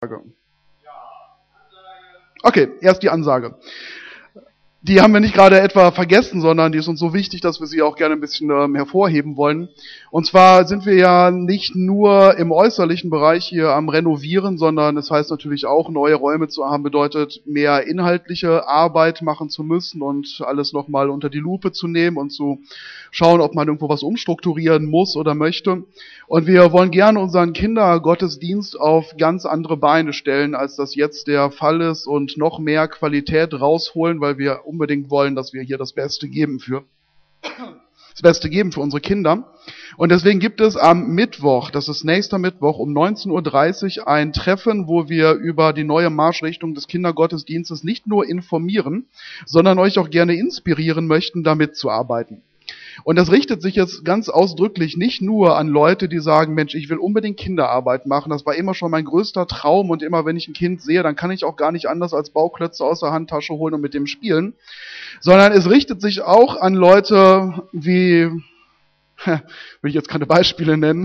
Okay, erst die Ansage. Die haben wir nicht gerade etwa vergessen, sondern die ist uns so wichtig, dass wir sie auch gerne ein bisschen hervorheben wollen. Und zwar sind wir ja nicht nur im äußerlichen Bereich hier am Renovieren, sondern es heißt natürlich auch, neue Räume zu haben, bedeutet mehr inhaltliche Arbeit machen zu müssen und alles nochmal unter die Lupe zu nehmen und zu schauen, ob man irgendwo was umstrukturieren muss oder möchte. Und wir wollen gerne unseren Kindergottesdienst auf ganz andere Beine stellen, als das jetzt der Fall ist, und noch mehr Qualität rausholen, weil wir unbedingt wollen, dass wir hier das Beste geben für unsere Kinder. Und deswegen gibt es am Mittwoch, das ist nächster Mittwoch um 19:30 Uhr ein Treffen, wo wir über die neue Marschrichtung des Kindergottesdienstes nicht nur informieren, sondern euch auch gerne inspirieren möchten, damit zu arbeiten. Und das richtet sich jetzt ganz ausdrücklich nicht nur an Leute, die sagen, Mensch, ich will unbedingt Kinderarbeit machen, das war immer schon mein größter Traum und immer wenn ich ein Kind sehe, dann kann ich auch gar nicht anders als Bauklötze aus der Handtasche holen und mit dem spielen, sondern es richtet sich auch an Leute wie, will ich jetzt keine Beispiele nennen,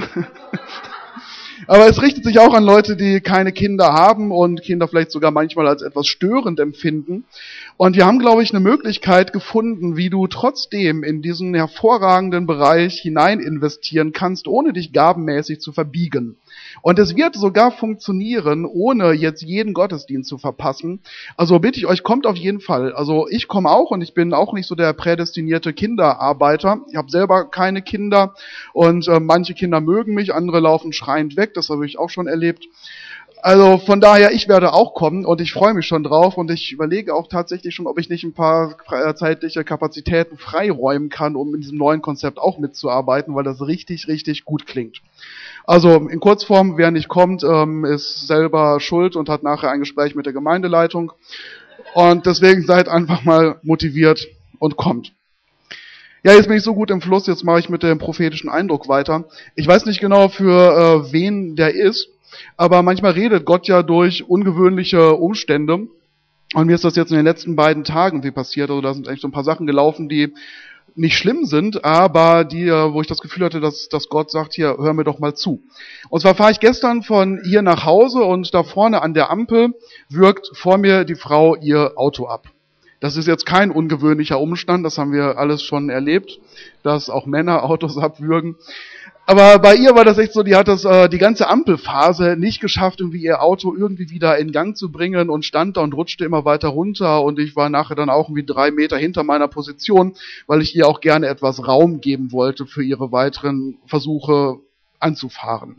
aber es richtet sich auch an Leute, die keine Kinder haben und Kinder vielleicht sogar manchmal als etwas störend empfinden. Und wir haben, glaube ich, eine Möglichkeit gefunden, wie du trotzdem in diesen hervorragenden Bereich hinein investieren kannst, ohne dich gabenmäßig zu verbiegen. Und es wird sogar funktionieren, ohne jetzt jeden Gottesdienst zu verpassen. Also bitte ich euch, kommt auf jeden Fall. Also ich komme auch und ich bin auch nicht so der prädestinierte Kinderarbeiter. Ich habe selber keine Kinder und manche Kinder mögen mich, andere laufen schreiend weg. Das habe ich auch schon erlebt. Also von daher, ich werde auch kommen und ich freue mich schon drauf und ich überlege auch tatsächlich schon, ob ich nicht ein paar zeitliche Kapazitäten freiräumen kann, um in diesem neuen Konzept auch mitzuarbeiten, weil das richtig, richtig gut klingt. Also in Kurzform, wer nicht kommt, ist selber schuld und hat nachher ein Gespräch mit der Gemeindeleitung. Und deswegen seid einfach mal motiviert und kommt. Ja, jetzt bin ich so gut im Fluss, jetzt mache ich mit dem prophetischen Eindruck weiter. Ich weiß nicht genau, für wen der ist, aber manchmal redet Gott ja durch ungewöhnliche Umstände. Und mir ist das jetzt in den letzten beiden Tagen wie passiert. Also da sind eigentlich so ein paar Sachen gelaufen, die nicht schlimm sind, aber die, wo ich das Gefühl hatte, dass Gott sagt, hier, hör mir doch mal zu. Und zwar fahre ich gestern von hier nach Hause und da vorne an der Ampel würgt vor mir die Frau ihr Auto ab. Das ist jetzt kein ungewöhnlicher Umstand, das haben wir alles schon erlebt, dass auch Männer Autos abwürgen. Aber bei ihr war das echt so, die hat das die ganze Ampelphase nicht geschafft, irgendwie ihr Auto irgendwie wieder in Gang zu bringen und stand da und rutschte immer weiter runter und ich war nachher dann auch irgendwie 3 Meter hinter meiner Position, weil ich ihr auch gerne etwas Raum geben wollte für ihre weiteren Versuche anzufahren.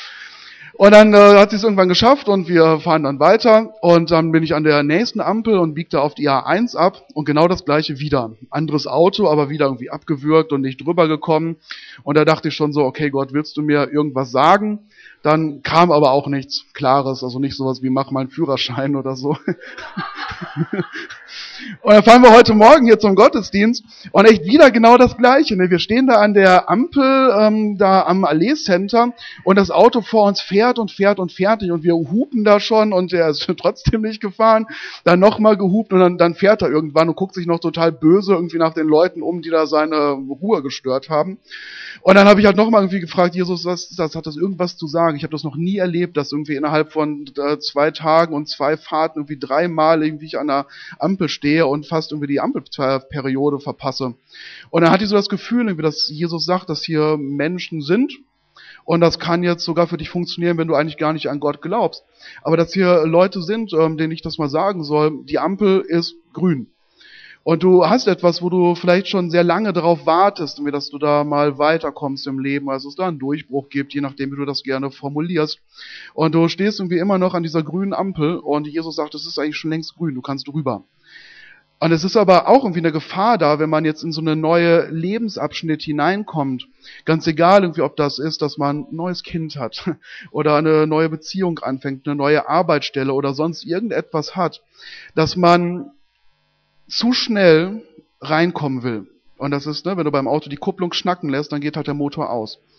Und dann hat sie es irgendwann geschafft und wir fahren dann weiter und dann bin ich an der nächsten Ampel und biegte auf die A1 ab und genau das gleiche wieder. Anderes Auto, aber wieder irgendwie abgewürgt und nicht drüber gekommen. Und da dachte ich schon so, okay Gott, willst du mir irgendwas sagen? Dann kam aber auch nichts Klares, also nicht sowas wie mach mal einen Führerschein oder so. Und dann fahren wir heute Morgen hier zum Gottesdienst und echt wieder genau das Gleiche. Ne? Wir stehen da an der Ampel, da am Allee Center und das Auto vor uns fährt und fährt und fährt nicht und wir hupen da schon und er ist trotzdem nicht gefahren. Dann nochmal gehupt und dann fährt er irgendwann und guckt sich noch total böse irgendwie nach den Leuten um, die da seine Ruhe gestört haben. Und dann habe ich halt nochmal irgendwie gefragt, Jesus, hat das irgendwas zu sagen? Ich habe das noch nie erlebt, dass irgendwie innerhalb von 2 Tagen und 2 Fahrten irgendwie 3-mal irgendwie ich an der Ampel stehe und fast irgendwie die Ampelperiode verpasse. Und dann hatte ich so das Gefühl, irgendwie, dass Jesus sagt, dass hier Menschen sind und das kann jetzt sogar für dich funktionieren, wenn du eigentlich gar nicht an Gott glaubst. Aber dass hier Leute sind, denen ich das mal sagen soll, die Ampel ist grün. Und du hast etwas, wo du vielleicht schon sehr lange darauf wartest, dass du da mal weiterkommst im Leben, also es da einen Durchbruch gibt, je nachdem, wie du das gerne formulierst. Und du stehst irgendwie immer noch an dieser grünen Ampel und Jesus sagt, es ist eigentlich schon längst grün, du kannst rüber. Und es ist aber auch irgendwie eine Gefahr da, wenn man jetzt in so eine neue Lebensabschnitt hineinkommt. Ganz egal irgendwie, ob das ist, dass man ein neues Kind hat oder eine neue Beziehung anfängt, eine neue Arbeitsstelle oder sonst irgendetwas hat, dass man zu schnell reinkommen will. Und das ist, wenn du beim Auto die Kupplung schnacken lässt, dann geht halt der Motor aus.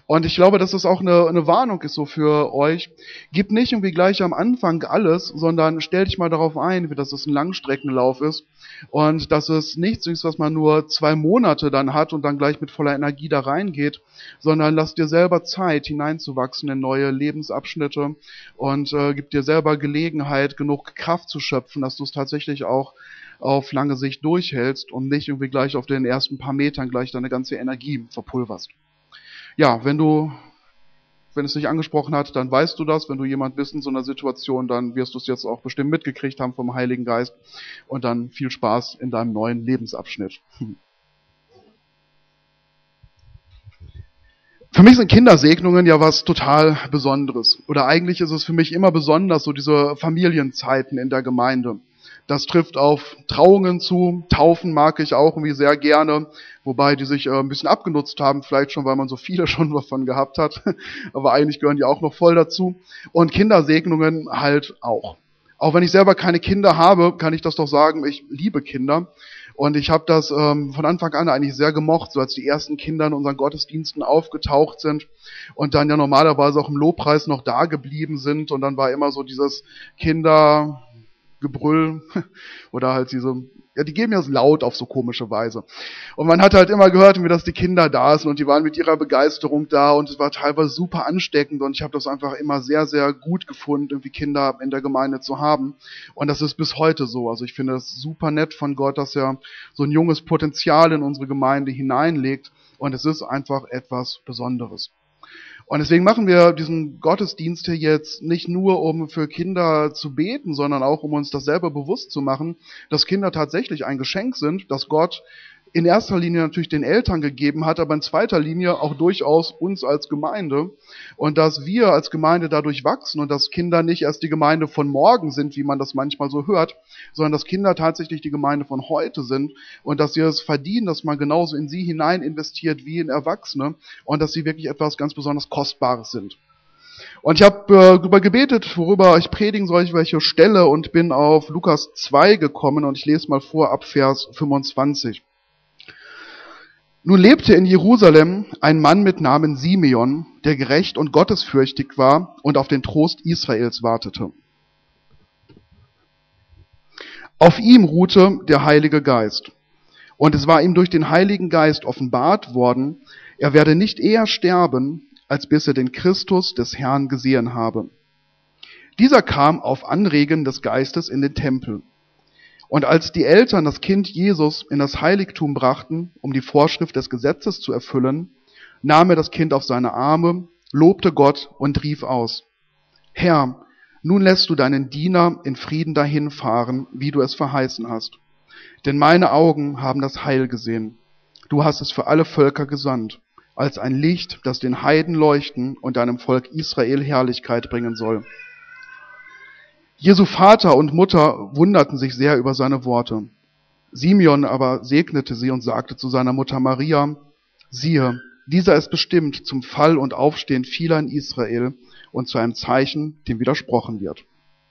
Und ich glaube, dass das auch eine Warnung ist so für euch. Gib nicht irgendwie gleich am Anfang alles, sondern stell dich mal darauf ein, dass es ein Langstreckenlauf ist und dass es nichts ist, was man nur 2 Monate dann hat und dann gleich mit voller Energie da reingeht, sondern lass dir selber Zeit, hineinzuwachsen in neue Lebensabschnitte und gib dir selber Gelegenheit, genug Kraft zu schöpfen, dass du es tatsächlich auch auf lange Sicht durchhältst und nicht irgendwie gleich auf den ersten paar Metern gleich deine ganze Energie verpulverst. Ja, wenn es dich angesprochen hat, dann weißt du das. Wenn du jemand bist in so einer Situation, dann wirst du es jetzt auch bestimmt mitgekriegt haben vom Heiligen Geist. Und dann viel Spaß in deinem neuen Lebensabschnitt. Für mich sind Kindersegnungen ja was total Besonderes. Oder eigentlich ist es für mich immer besonders, so diese Familienzeiten in der Gemeinde. Das trifft auf Trauungen zu, Taufen mag ich auch irgendwie sehr gerne, wobei die sich ein bisschen abgenutzt haben, vielleicht schon, weil man so viele schon davon gehabt hat, aber eigentlich gehören die auch noch voll dazu. Und Kindersegnungen halt auch. Auch wenn ich selber keine Kinder habe, kann ich das doch sagen, ich liebe Kinder. Und ich habe das von Anfang an eigentlich sehr gemocht, so als die ersten Kinder in unseren Gottesdiensten aufgetaucht sind und dann ja normalerweise auch im Lobpreis noch da geblieben sind. Und dann war immer so dieses Kindergebrüll oder halt diese, ja, die geben ja laut auf so komische Weise. Und man hat halt immer gehört, wie das die Kinder da sind und die waren mit ihrer Begeisterung da und es war teilweise super ansteckend und ich habe das einfach immer sehr, sehr gut gefunden, irgendwie Kinder in der Gemeinde zu haben. Und das ist bis heute so. Also ich finde es super nett von Gott, dass er so ein junges Potenzial in unsere Gemeinde hineinlegt und es ist einfach etwas Besonderes. Und deswegen machen wir diesen Gottesdienst hier jetzt nicht nur, um für Kinder zu beten, sondern auch, um uns das selber bewusst zu machen, dass Kinder tatsächlich ein Geschenk sind, dass Gott in erster Linie natürlich den Eltern gegeben hat, aber in zweiter Linie auch durchaus uns als Gemeinde. Und dass wir als Gemeinde dadurch wachsen und dass Kinder nicht erst die Gemeinde von morgen sind, wie man das manchmal so hört, sondern dass Kinder tatsächlich die Gemeinde von heute sind und dass sie es verdienen, dass man genauso in sie hinein investiert wie in Erwachsene und dass sie wirklich etwas ganz besonders Kostbares sind. Und ich habe darüber gebetet, worüber ich predigen soll, welche Stelle, und bin auf Lukas 2 gekommen und ich lese mal vor ab Vers 25. Nun lebte in Jerusalem ein Mann mit Namen Simeon, der gerecht und gottesfürchtig war und auf den Trost Israels wartete. Auf ihm ruhte der Heilige Geist. Und es war ihm durch den Heiligen Geist offenbart worden, er werde nicht eher sterben, als bis er den Christus des Herrn gesehen habe. Dieser kam auf Anregen des Geistes in den Tempel. Und als die Eltern das Kind Jesus in das Heiligtum brachten, um die Vorschrift des Gesetzes zu erfüllen, nahm er das Kind auf seine Arme, lobte Gott und rief aus: Herr, nun lässt du deinen Diener in Frieden dahinfahren, wie du es verheißen hast. Denn meine Augen haben das Heil gesehen. Du hast es für alle Völker gesandt, als ein Licht, das den Heiden leuchten und deinem Volk Israel Herrlichkeit bringen soll. Jesu Vater und Mutter wunderten sich sehr über seine Worte. Simeon aber segnete sie und sagte zu seiner Mutter Maria: Siehe, dieser ist bestimmt zum Fall und Aufstehen vieler in Israel und zu einem Zeichen, dem widersprochen wird.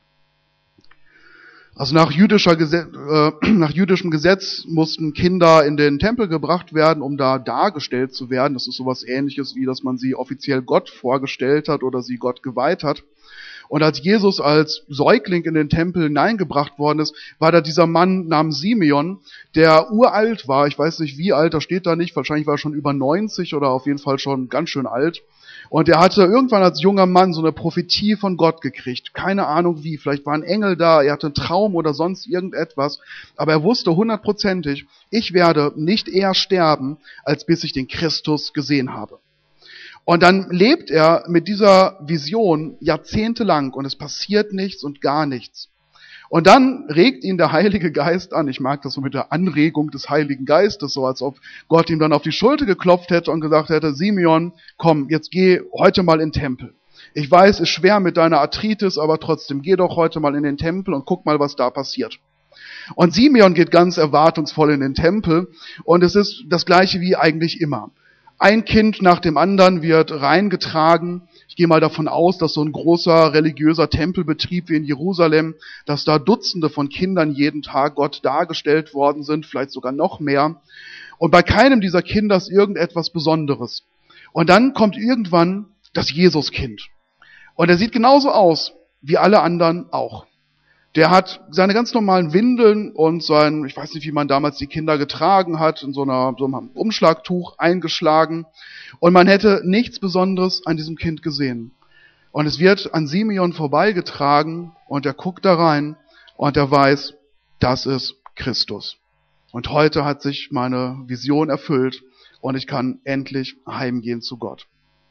Also nach jüdischem Gesetz mussten Kinder in den Tempel gebracht werden, um da dargestellt zu werden. Das ist sowas Ähnliches, wie dass man sie offiziell Gott vorgestellt hat oder sie Gott geweiht hat. Und als Jesus als Säugling in den Tempel hineingebracht worden ist, war da dieser Mann namens Simeon, der uralt war. Ich weiß nicht, wie alt, das steht da nicht. Wahrscheinlich war er schon über 90 oder auf jeden Fall schon ganz schön alt. Und er hatte irgendwann als junger Mann so eine Prophetie von Gott gekriegt. Keine Ahnung wie, vielleicht war ein Engel da, er hatte einen Traum oder sonst irgendetwas. Aber er wusste 100%, ich werde nicht eher sterben, als bis ich den Christus gesehen habe. Und dann lebt er mit dieser Vision jahrzehntelang und es passiert nichts und gar nichts. Und dann regt ihn der Heilige Geist an. Ich mag das so mit der Anregung des Heiligen Geistes, so als ob Gott ihm dann auf die Schulter geklopft hätte und gesagt hätte: Simeon, komm, jetzt geh heute mal in den Tempel. Ich weiß, es ist schwer mit deiner Arthritis, aber trotzdem, geh doch heute mal in den Tempel und guck mal, was da passiert. Und Simeon geht ganz erwartungsvoll in den Tempel und es ist das Gleiche wie eigentlich immer. Ein Kind nach dem anderen wird reingetragen. Ich gehe mal davon aus, dass so ein großer religiöser Tempelbetrieb wie in Jerusalem, dass da Dutzende von Kindern jeden Tag Gott dargestellt worden sind, vielleicht sogar noch mehr. Und bei keinem dieser Kinder ist irgendetwas Besonderes. Und dann kommt irgendwann das Jesuskind. Und er sieht genauso aus wie alle anderen auch. Der hat seine ganz normalen Windeln und sein, ich weiß nicht, wie man damals die Kinder getragen hat, in so einem Umschlagtuch eingeschlagen. Und man hätte nichts Besonderes an diesem Kind gesehen. Und es wird an Simeon vorbeigetragen und er guckt da rein und er weiß, das ist Christus. Und heute hat sich meine Vision erfüllt und ich kann endlich heimgehen zu Gott.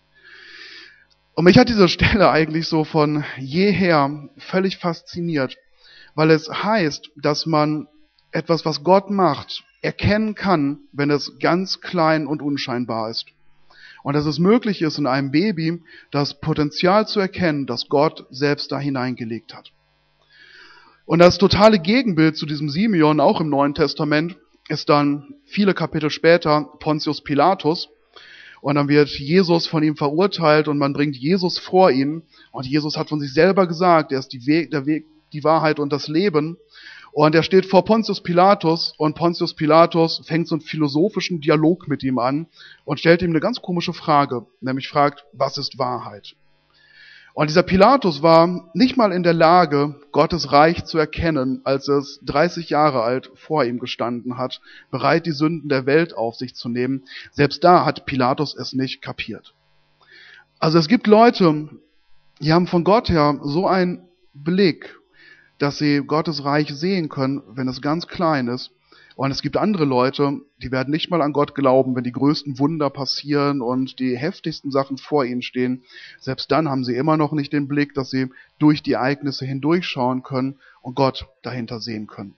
Und mich hat diese Stelle eigentlich so von jeher völlig fasziniert, weil es heißt, dass man etwas, was Gott macht, erkennen kann, wenn es ganz klein und unscheinbar ist. Und dass es möglich ist, in einem Baby das Potenzial zu erkennen, das Gott selbst da hineingelegt hat. Und das totale Gegenbild zu diesem Simeon, auch im Neuen Testament, ist dann viele Kapitel später Pontius Pilatus. Und dann wird Jesus von ihm verurteilt und man bringt Jesus vor ihn. Und Jesus hat von sich selber gesagt, er ist der Weg, die Wahrheit und das Leben. Und er steht vor Pontius Pilatus und Pontius Pilatus fängt so einen philosophischen Dialog mit ihm an und stellt ihm eine ganz komische Frage, nämlich fragt, was ist Wahrheit? Und dieser Pilatus war nicht mal in der Lage, Gottes Reich zu erkennen, als es 30 Jahre alt vor ihm gestanden hat, bereit, die Sünden der Welt auf sich zu nehmen. Selbst da hat Pilatus es nicht kapiert. Also es gibt Leute, die haben von Gott her so einen Blick, dass sie Gottes Reich sehen können, wenn es ganz klein ist. Und es gibt andere Leute, die werden nicht mal an Gott glauben, wenn die größten Wunder passieren und die heftigsten Sachen vor ihnen stehen. Selbst dann haben sie immer noch nicht den Blick, dass sie durch die Ereignisse hindurchschauen können und Gott dahinter sehen können.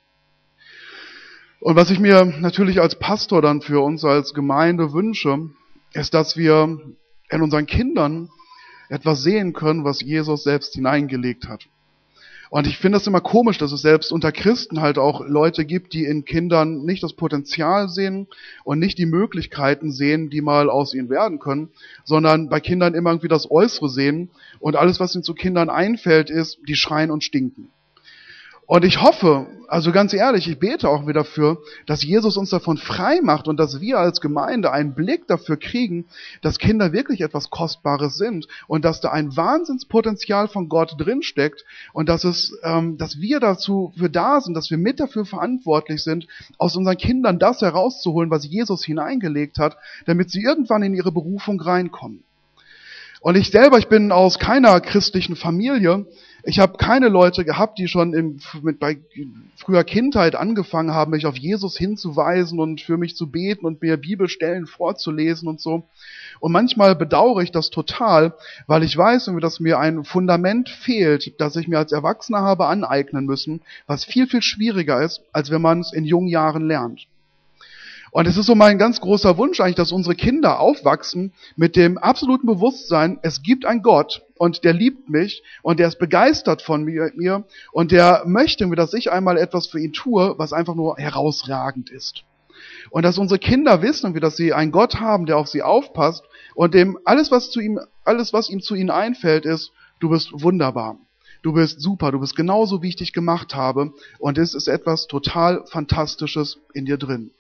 Und was ich mir natürlich als Pastor dann für uns als Gemeinde wünsche, ist, dass wir in unseren Kindern etwas sehen können, was Jesus selbst hineingelegt hat. Und ich finde es immer komisch, dass es selbst unter Christen halt auch Leute gibt, die in Kindern nicht das Potenzial sehen und nicht die Möglichkeiten sehen, die mal aus ihnen werden können, sondern bei Kindern immer irgendwie das Äußere sehen und alles, was ihnen zu Kindern einfällt, ist, die schreien und stinken. Und ich hoffe, also ganz ehrlich, ich bete auch wieder dafür, dass Jesus uns davon frei macht und dass wir als Gemeinde einen Blick dafür kriegen, dass Kinder wirklich etwas Kostbares sind und dass da ein Wahnsinnspotenzial von Gott drinsteckt und dass wir dazu für da sind, dass wir mit dafür verantwortlich sind, aus unseren Kindern das herauszuholen, was Jesus hineingelegt hat, damit sie irgendwann in ihre Berufung reinkommen. Und ich bin aus keiner christlichen Familie. Ich habe keine Leute gehabt, die schon bei früher Kindheit angefangen haben, mich auf Jesus hinzuweisen und für mich zu beten und mir Bibelstellen vorzulesen und so. Und manchmal bedauere ich das total, weil ich weiß, dass mir ein Fundament fehlt, das ich mir als Erwachsener habe aneignen müssen, was viel, viel schwieriger ist, als wenn man es in jungen Jahren lernt. Und es ist so mein ganz großer Wunsch eigentlich, dass unsere Kinder aufwachsen mit dem absoluten Bewusstsein, es gibt einen Gott und der liebt mich und der ist begeistert von mir und der möchte, dass ich einmal etwas für ihn tue, was einfach nur herausragend ist. Und dass unsere Kinder wissen, dass sie einen Gott haben, der auf sie aufpasst und dem alles, was ihm zu ihnen einfällt, ist, du bist wunderbar. Du bist super, du bist genauso, wie ich dich gemacht habe und es ist etwas total Fantastisches in dir drin.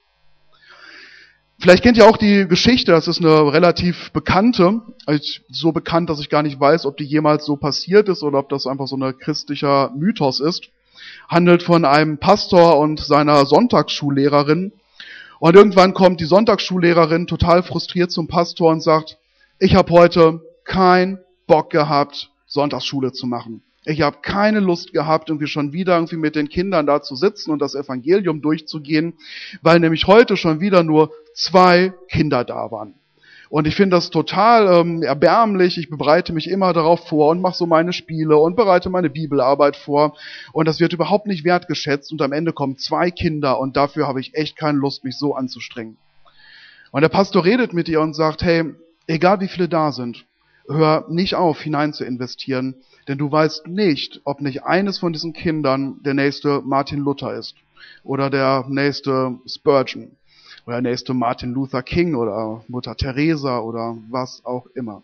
Vielleicht kennt ihr auch die Geschichte, das ist eine relativ bekannte, so bekannt, dass ich gar nicht weiß, ob die jemals so passiert ist oder ob das einfach so ein christlicher Mythos ist. Handelt von einem Pastor und seiner Sonntagsschullehrerin. Und irgendwann kommt die Sonntagsschullehrerin total frustriert zum Pastor und sagt, ich habe heute keinen Bock gehabt, Sonntagsschule zu machen. Ich habe keine Lust gehabt, schon wieder mit den Kindern da zu sitzen und das Evangelium durchzugehen, weil nämlich heute schon wieder nur 2 Kinder da waren. Und ich finde das total erbärmlich. Ich bereite mich immer darauf vor und mache so meine Spiele und bereite meine Bibelarbeit vor. Und das wird überhaupt nicht wertgeschätzt. Und am Ende kommen 2 Kinder und dafür habe ich echt keine Lust, mich so anzustrengen. Und der Pastor redet mit ihr und sagt, hey, egal wie viele da sind, hör nicht auf, hinein zu investieren. Denn du weißt nicht, ob nicht eines von diesen Kindern der nächste Martin Luther ist. Oder der nächste Spurgeon. Oder der nächste Martin Luther King oder Mutter Teresa oder was auch immer.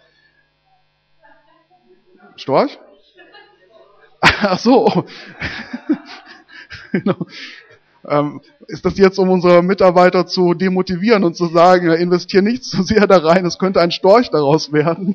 Storch? Ach so. Genau. Ist das jetzt, um unsere Mitarbeiter zu demotivieren und zu sagen, ja, investier nicht zu sehr da rein, es könnte ein Storch daraus werden?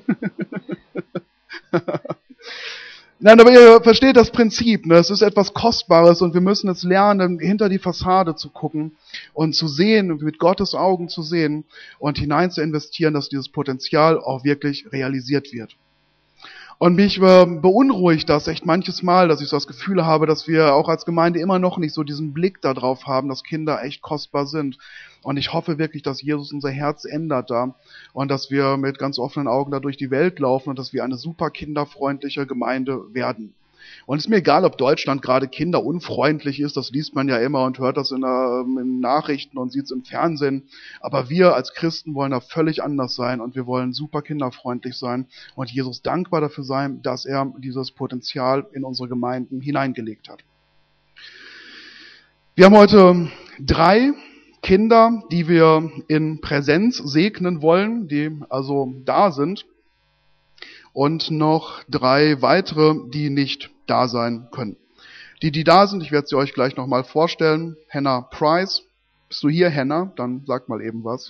Nein, aber ihr versteht das Prinzip, ne? Es ist etwas Kostbares und wir müssen es lernen, hinter die Fassade zu gucken und zu sehen, mit Gottes Augen zu sehen und hinein zu investieren, dass dieses Potenzial auch wirklich realisiert wird. Und mich beunruhigt das echt manches Mal, dass ich so das Gefühl habe, dass wir auch als Gemeinde immer noch nicht so diesen Blick darauf haben, dass Kinder echt kostbar sind. Und ich hoffe wirklich, dass Jesus unser Herz ändert da und dass wir mit ganz offenen Augen da durch die Welt laufen und dass wir eine super kinderfreundliche Gemeinde werden. Und es ist mir egal, ob Deutschland gerade kinderunfreundlich ist, das liest man ja immer und hört das in Nachrichten und sieht es im Fernsehen. Aber wir als Christen wollen da völlig anders sein und wir wollen super kinderfreundlich sein und Jesus dankbar dafür sein, dass er dieses Potenzial in unsere Gemeinden hineingelegt hat. Wir haben heute 3 Kinder, die wir in Präsenz segnen wollen, die also da sind. Und noch 3 weitere, die nicht da sein können. Die da sind, ich werde sie euch gleich nochmal vorstellen. Hannah Price. Bist du hier, Hannah? Dann sag mal eben was.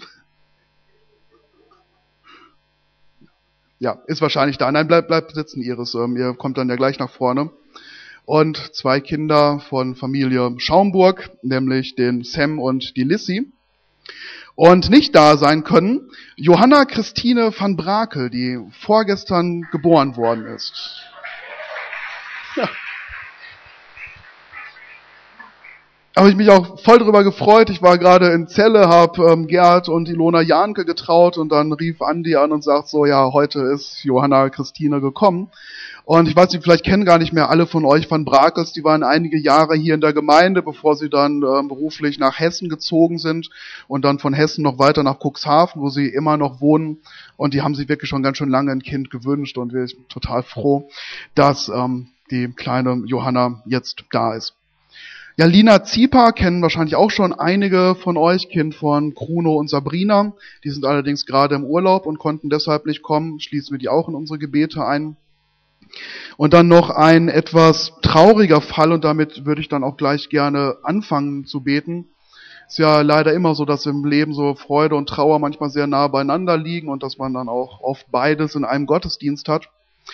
Ja, ist wahrscheinlich da. Nein, bleib sitzen, Iris. Ihr kommt dann ja gleich nach vorne. Und 2 Kinder von Familie Schaumburg, nämlich den Sam und die Lissy. Und nicht da sein können Johanna Christine van Brakel, die vorgestern geboren worden ist. Ja. Habe ich mich auch voll drüber gefreut. Ich war gerade in Celle, habe Gerd und Ilona Janke getraut und dann rief Andi an und sagt so, ja, heute ist Johanna Christine gekommen. Und ich weiß nicht, vielleicht kennen gar nicht mehr alle von euch Van Brakels, die waren einige Jahre hier in der Gemeinde, bevor sie dann beruflich nach Hessen gezogen sind und dann von Hessen noch weiter nach Cuxhaven, wo sie immer noch wohnen. Und die haben sich wirklich schon ganz schön lange ein Kind gewünscht und wir sind total froh, dass die kleine Johanna jetzt da ist. Ja, Lina Zieper kennen wahrscheinlich auch schon einige von euch, Kind von Bruno und Sabrina. Die sind allerdings gerade im Urlaub und konnten deshalb nicht kommen. Schließen wir die auch in unsere Gebete ein. Und dann noch ein etwas trauriger Fall, und damit würde ich dann auch gleich gerne anfangen zu beten. Ist ja leider immer so, dass im Leben so Freude und Trauer manchmal sehr nah beieinander liegen und dass man dann auch oft beides in einem Gottesdienst hat.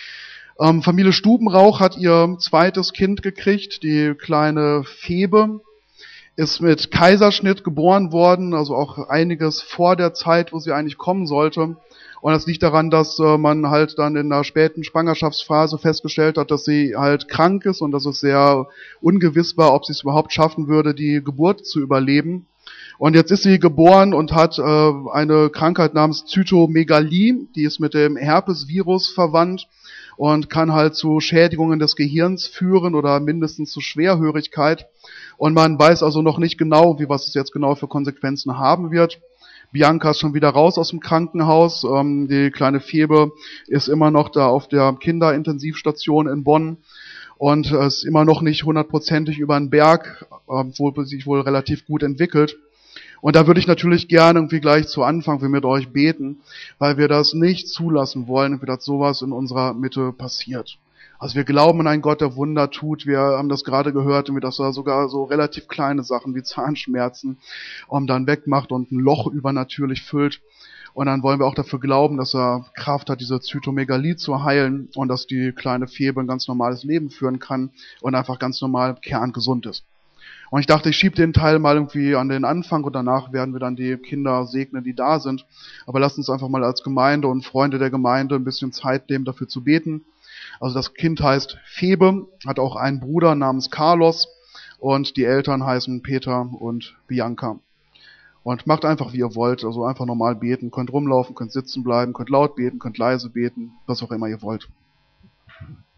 Familie Stubenrauch hat ihr 2. Kind gekriegt, die kleine Febe, ist mit Kaiserschnitt geboren worden, also auch einiges vor der Zeit, wo sie eigentlich kommen sollte. Und das liegt daran, dass man halt dann in der späten Schwangerschaftsphase festgestellt hat, dass sie halt krank ist und dass es sehr ungewiss war, ob sie es überhaupt schaffen würde, die Geburt zu überleben. Und jetzt ist sie geboren und hat eine Krankheit namens Zytomegalie, die ist mit dem Herpesvirus verwandt und kann halt zu Schädigungen des Gehirns führen oder mindestens zu Schwerhörigkeit. Und man weiß also noch nicht genau, was es jetzt genau für Konsequenzen haben wird. Bianca ist schon wieder raus aus dem Krankenhaus. Die kleine Febe ist immer noch da auf der Kinderintensivstation in Bonn und ist immer noch nicht 100%ig über den Berg, obwohl sich wohl relativ gut entwickelt. Und da würde ich natürlich gerne irgendwie gleich zu Anfang mit euch beten, weil wir das nicht zulassen wollen, dass sowas in unserer Mitte passiert. Also wir glauben an einen Gott, der Wunder tut. Wir haben das gerade gehört, dass er sogar so relativ kleine Sachen wie Zahnschmerzen dann wegmacht und ein Loch übernatürlich füllt. Und dann wollen wir auch dafür glauben, dass er Kraft hat, diese Zytomegalie zu heilen und dass die kleine Febe ein ganz normales Leben führen kann und einfach ganz normal kerngesund ist. Und ich dachte, ich schiebe den Teil mal irgendwie an den Anfang und danach werden wir dann die Kinder segnen, die da sind. Aber lasst uns einfach mal als Gemeinde und Freunde der Gemeinde ein bisschen Zeit nehmen, dafür zu beten. Also das Kind heißt Febe, hat auch einen Bruder namens Carlos und die Eltern heißen Peter und Bianca. Und macht einfach, wie ihr wollt, also einfach normal beten, könnt rumlaufen, könnt sitzen bleiben, könnt laut beten, könnt leise beten, was auch immer ihr wollt.